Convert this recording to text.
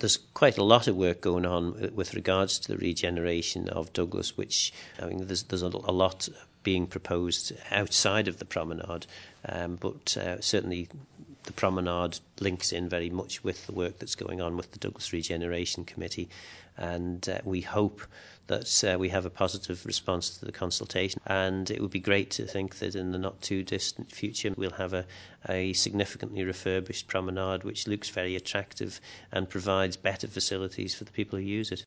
there's quite a lot of work going on with regards to the regeneration of Douglas, which I mean there's a lot being proposed outside of the promenade, but certainly the promenade links in very much with the work that's going on with the Douglas Regeneration Committee, and we hope that we have a positive response to the consultation, and it would be great to think that in the not too distant future we'll have a significantly refurbished promenade which looks very attractive and provides better facilities for the people who use it.